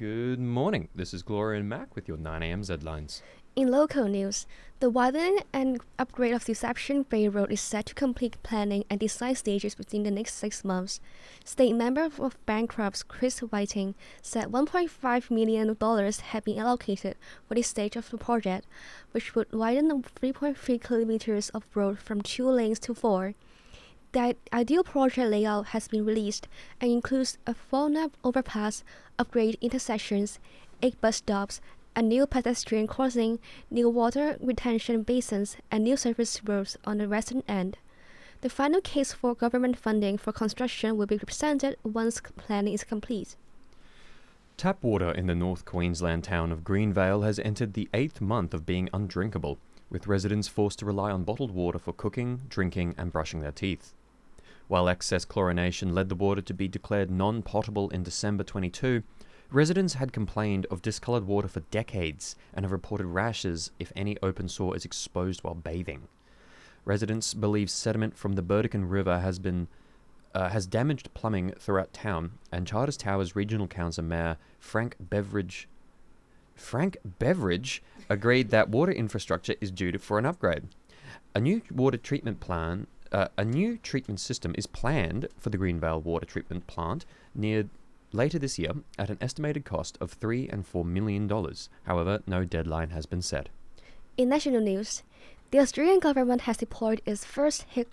Good morning. This is Gloria and Mac with your 9am headlines. In local news, the widening and upgrade of Deception Bay Road is set to complete planning and design stages within the next 6 months. State Member of Bankrupts Chris Whiting said $1.5 million had been allocated for this stage of the project, which would widen the 3.3 kilometers of road from 2 lanes to 4. The ideal project layout has been released and includes a 4-lane overpass, upgraded intersections, 8 bus stops, a new pedestrian crossing, new water retention basins, and new surface roads on the western end. The final case for government funding for construction will be presented once planning is complete. Tap water in the North Queensland town of Greenvale has entered the 8th month of being undrinkable, with residents forced to rely on bottled water for cooking, drinking, and brushing their teeth. While excess chlorination led the water to be declared non-potable in December 22, residents had complained of discoloured water for decades and have reported rashes if any open sore is exposed while bathing. Residents believe sediment from the Burdekin River has damaged plumbing throughout town, and Charters Towers Regional Council Mayor Frank Beveridge agreed that water infrastructure is due for an upgrade. A new treatment system is planned for the Greenvale Water Treatment Plant later this year at an estimated cost of $3 and $4 million. However, no deadline has been set. In national news, the Australian government has deployed its first hit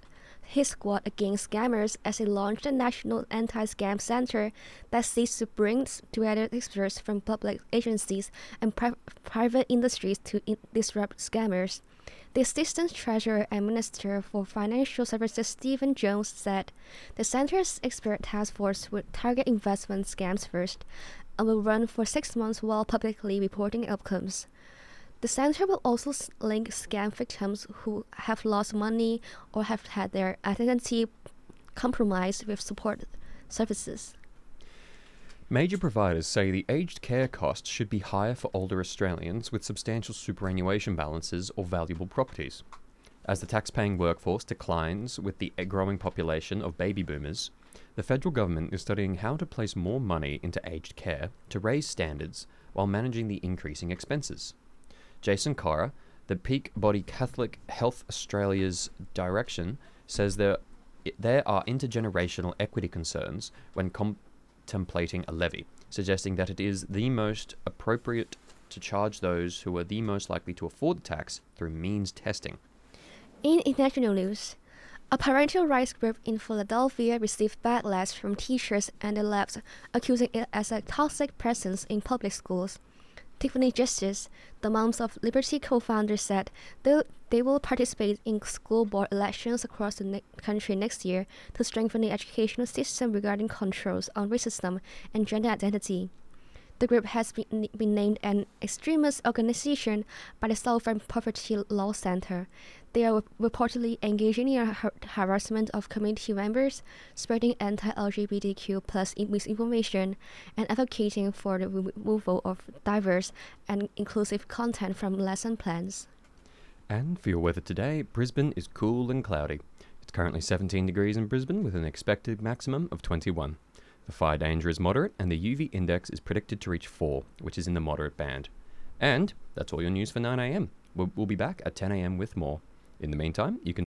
squad against scammers as it launched a national anti-scam center that seeks to bring together experts from public agencies and private industries to disrupt scammers. The Assistant Treasurer and Minister for Financial Services Stephen Jones said the center's expert task force would target investment scams first and will run for 6 months while publicly reporting outcomes. The center will also link scam victims who have lost money or have had their identity compromised with support services. Major providers say the aged care costs should be higher for older Australians with substantial superannuation balances or valuable properties. As the tax-paying workforce declines with the growing population of baby boomers, the federal government is studying how to place more money into aged care to raise standards while managing the increasing expenses. Jason Cora, the Peak Body Catholic Health Australia's direction, says there are intergenerational equity concerns when contemplating a levy, suggesting that it is the most appropriate to charge those who are the most likely to afford the tax through means testing. In international news, a parental rights group in Philadelphia received backlash from teachers and the left, accusing it as a toxic presence in public schools. Tiffany Justice, the Moms of Liberty co-founder, said they will participate in school board elections across the country next year to strengthen the educational system regarding controls on racism and gender identity. The group has been named an extremist organization by the Southern Poverty Law Center. They are reportedly engaging in harassment of community members, spreading anti-LGBTQ plus misinformation, and advocating for the removal of diverse and inclusive content from lesson plans. And for your weather today, Brisbane is cool and cloudy. It's currently 17 degrees in Brisbane with an expected maximum of 21. The fire danger is moderate and the UV index is predicted to reach 4, which is in the moderate band. And that's all your news for 9am. We'll be back at 10am with more. In the meantime, you can